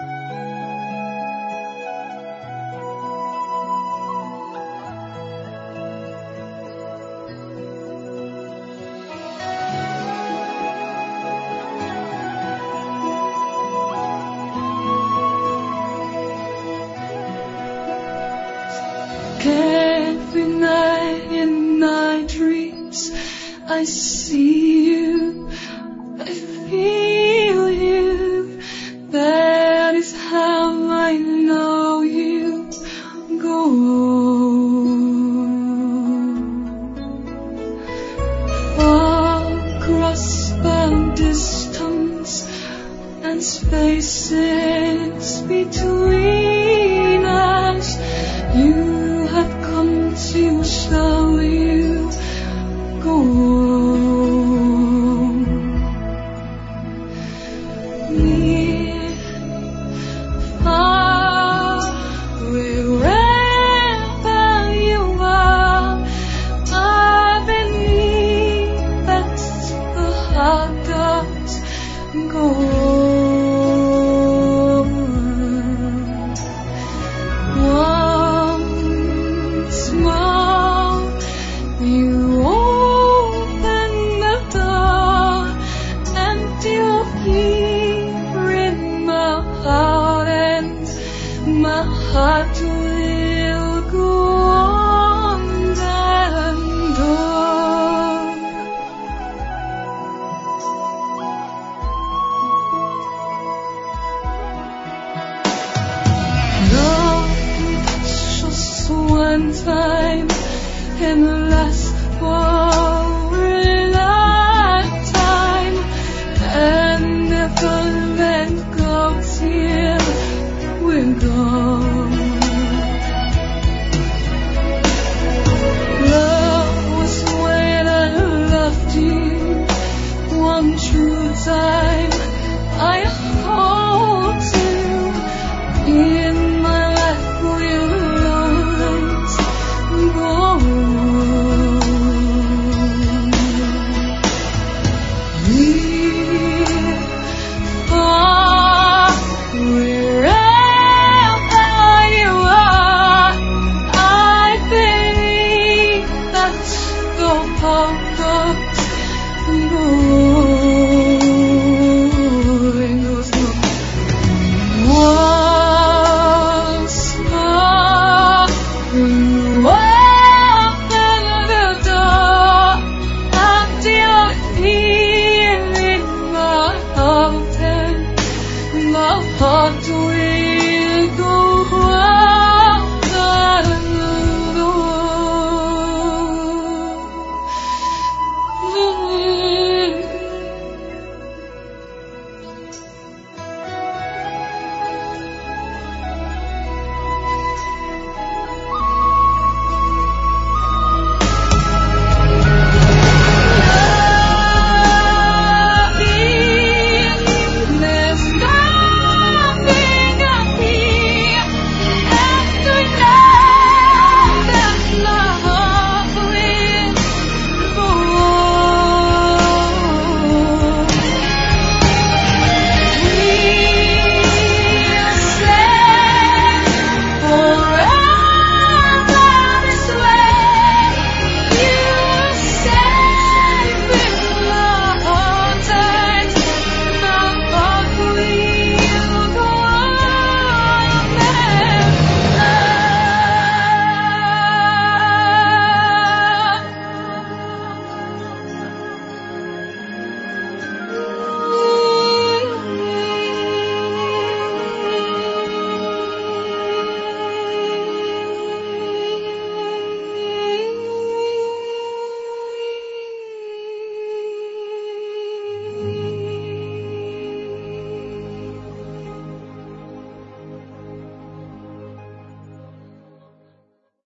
Every night in my dreams I see you, I feel you. That is how I know you go across the distance and spaces between us. You have come to show you go. Near, far, wherever you are, I believe that the heart does go. My heart will go on and on. Love just one time and last for a lifetime, and never let go till we're gone. Love was when I loved you one true time. I hope to in my life will always go on. Heart will